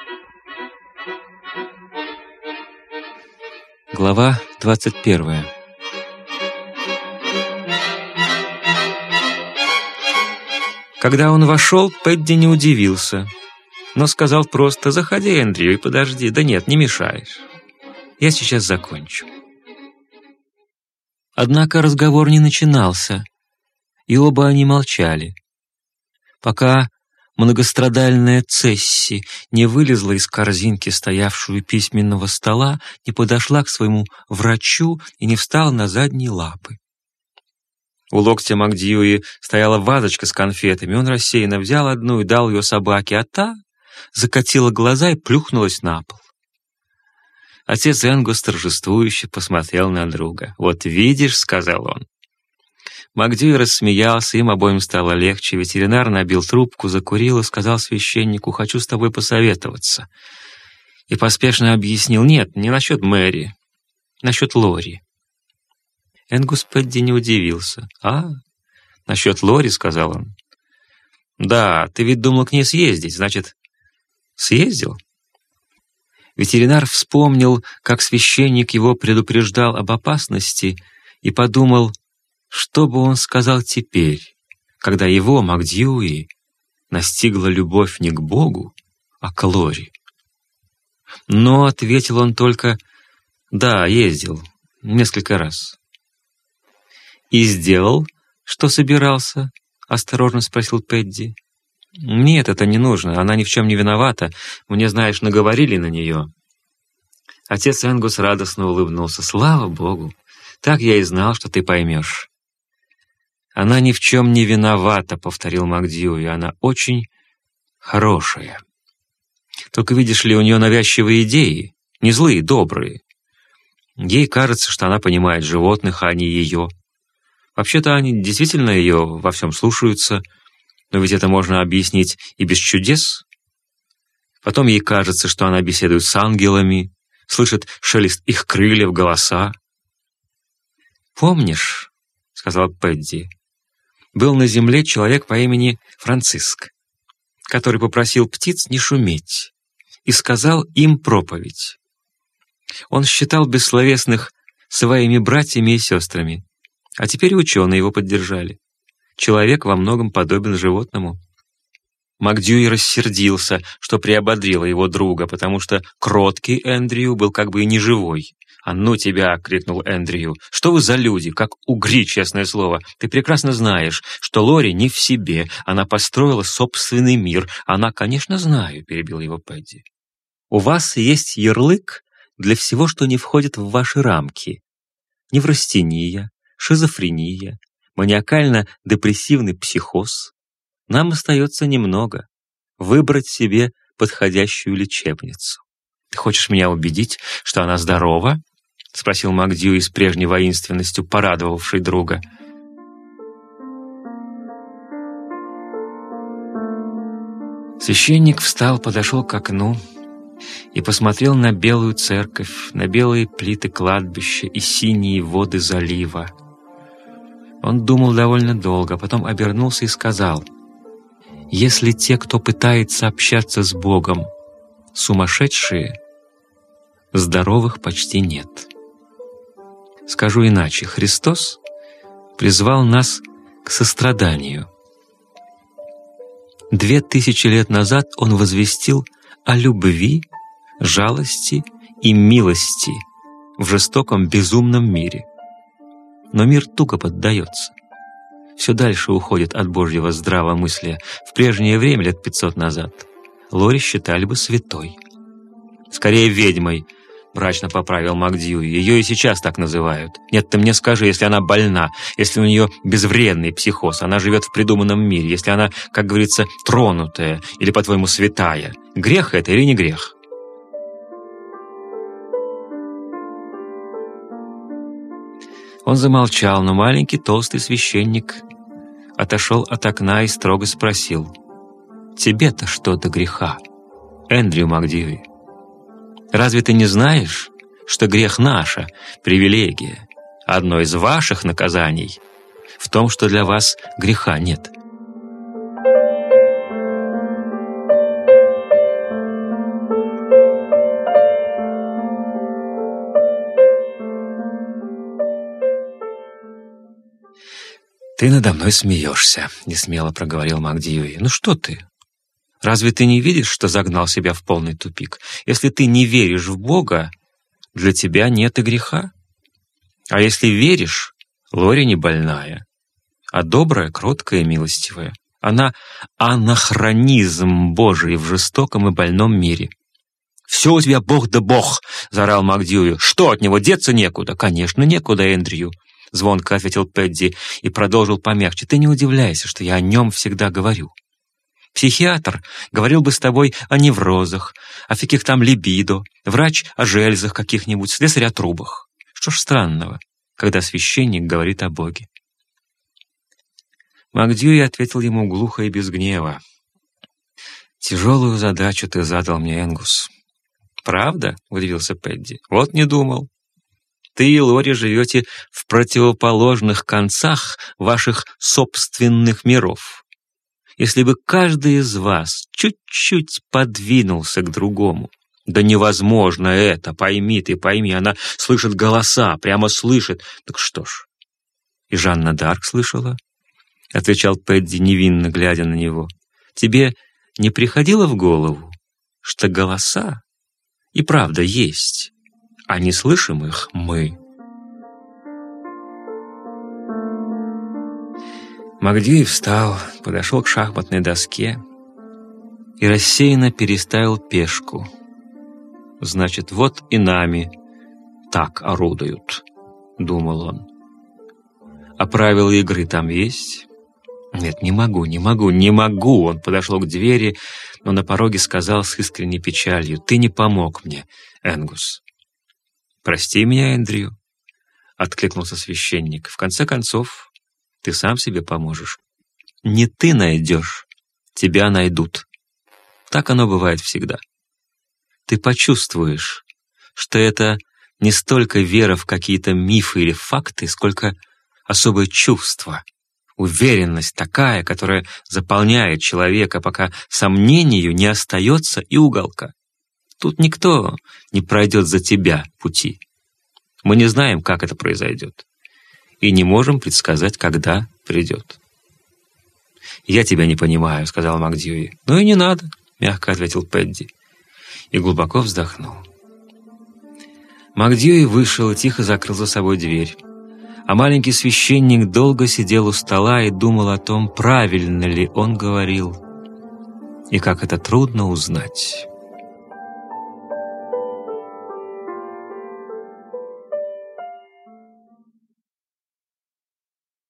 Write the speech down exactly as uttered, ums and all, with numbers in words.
Глава двадцать первая. Когда он вошел, Пэдди не удивился, но сказал просто: «Заходи, Эндрю, и подожди». «Да нет, не мешаешь. Я сейчас закончу». Однако разговор не начинался, и оба они молчали, пока многострадальная Цесси не вылезла из корзинки, стоявшую у письменного стола, не подошла к своему врачу и не встала на задние лапы. У локтя Макдьюи стояла вазочка с конфетами, он рассеянно взял одну и дал ее собаке, а та закатила глаза и плюхнулась на пол. Отец Энгус торжествующе посмотрел на друга. «Вот видишь», — сказал он. Макдьюи рассмеялся, им обоим стало легче. Ветеринар набил трубку, закурил и сказал священнику: «Хочу с тобой посоветоваться». И поспешно объяснил: «Нет, не насчет Мэри, насчет Лори». Энгус Пэдди не удивился. «А, насчет Лори», — сказал он. «Да, ты ведь думал к ней съездить, значит, съездил?» Ветеринар вспомнил, как священник его предупреждал об опасности, и подумал, что бы он сказал теперь, когда его, Макдьюи, настигла любовь не к Богу, а к Лори. Но ответил он только: «Да, ездил, несколько раз». «И сделал, что собирался?» — осторожно спросил Пэдди. «Нет, это не нужно, она ни в чем не виновата. Мне, знаешь, наговорили на нее». Отец Энгус радостно улыбнулся. «Слава Богу! Так я и знал, что ты поймешь». «Она ни в чем не виновата», — повторил Макдьюи. «Она очень хорошая. Только, видишь ли, у нее навязчивые идеи, не злые, добрые. Ей кажется, что она понимает животных, а не ее. Вообще-то они действительно ее во всем слушаются, но ведь это можно объяснить и без чудес. Потом ей кажется, что она беседует с ангелами, слышит шелест их крыльев, голоса». «Помнишь, — сказал Пэдди, — был на земле человек по имени Франциск, который попросил птиц не шуметь и сказал им проповедь. Он считал бессловесных своими братьями и сестрами, а теперь ученые его поддержали. Человек во многом подобен животному». Макдьюи рассердился, что приободрило его друга, потому что кроткий Эндрю был как бы и неживой. «А ну тебя!» — крикнул Эндрю. «Что вы за люди? Как угри, честное слово! Ты прекрасно знаешь, что Лори не в себе. Она построила собственный мир. Она, конечно, знаю», — перебил его Пэдди. «У вас есть ярлык для всего, что не входит в ваши рамки. Неврастения, шизофрения, маниакально-депрессивный психоз. Нам остается немного — выбрать себе подходящую лечебницу». «Ты хочешь меня убедить, что она здорова?» — спросил Макдьюи с прежней воинственностью, порадовавший друга. Священник встал, подошел к окну и посмотрел на белую церковь, на белые плиты кладбища и синие воды залива. Он думал довольно долго, потом обернулся и сказал: «Если те, кто пытается общаться с Богом, сумасшедшие, здоровых почти нет. Скажу иначе, Христос призвал нас к состраданию. Две тысячи лет назад Он возвестил о любви, жалости и милости в жестоком, безумном мире. Но мир туго поддается, все дальше уходит от Божьего здравомыслия. В прежнее время, лет пятьсот назад, Лори считали бы святой. Скорее, ведьмой, — мрачно поправил Макдьюи. Ее и сейчас так называют. Нет, ты мне скажи, если она больна, если у нее безвредный психоз, она живет в придуманном мире, если она, как говорится, тронутая или, по-твоему, святая, грех это или не грех?» Он замолчал, но маленький толстый священник отошел от окна и строго спросил: «Тебе-то что до греха, Эндрю Макдьюи? Разве ты не знаешь, что грех — наша привилегия, одно из ваших наказаний в том, что для вас греха нет?» «Ты надо мной смеешься», — несмело проговорил МакДьюи. «Ну что ты? Разве ты не видишь, что загнал себя в полный тупик? Если ты не веришь в Бога, для тебя нет и греха. А если веришь, Лори не больная, а добрая, кроткая и милостивая. Она анахронизм Божий в жестоком и больном мире». «Все у тебя Бог да Бог!» — заорал МакДьюи. «Что, от него деться некуда?» «Конечно, некуда, Эндрю», — звонко ответил Пэдди и продолжил помягче. «Ты не удивляйся, что я о нем всегда говорю. Психиатр говорил бы с тобой о неврозах, о всяких там либидо, врач о железах каких-нибудь, слесарь о трубах. Что ж странного, когда священник говорит о Боге?» МакДьюи ответил ему глухо и без гнева. «Тяжелую задачу ты задал мне, Энгус». «Правда?» — удивился Пэдди. «Вот не думал. Ты и Лори живете в противоположных концах ваших собственных миров. Если бы каждый из вас чуть-чуть подвинулся к другому, да невозможно это, пойми ты, пойми, она слышит голоса, прямо слышит. Так что ж, и Жанна д'Арк слышала?» — отвечал Пэдди, невинно глядя на него. «Тебе не приходило в голову, что голоса и правда есть, а не слышим их мы?» МакДьюи встал, подошел к шахматной доске и рассеянно переставил пешку. «Значит, вот и нами так орудуют», — думал он. «А правила игры там есть?» «Нет, не могу, не могу, не могу!» Он подошел к двери, но на пороге сказал с искренней печалью: «Ты не помог мне, Энгус». «Прости меня, Эндрю», — откликнулся священник. «В конце концов, ты сам себе поможешь. Не ты найдешь, тебя найдут. Так оно бывает всегда. Ты почувствуешь, что это не столько вера в какие-то мифы или факты, сколько особое чувство, уверенность такая, которая заполняет человека, пока сомнению не остается и уголка. Тут никто не пройдет за тебя пути. Мы не знаем, как это произойдет, и не можем предсказать, когда придет». «Я тебя не понимаю», — сказал МакДьюи. «Ну и не надо», — мягко ответил Пэдди и глубоко вздохнул. МакДьюи вышел и тихо закрыл за собой дверь. А маленький священник долго сидел у стола и думал о том, правильно ли он говорил, и как это трудно узнать.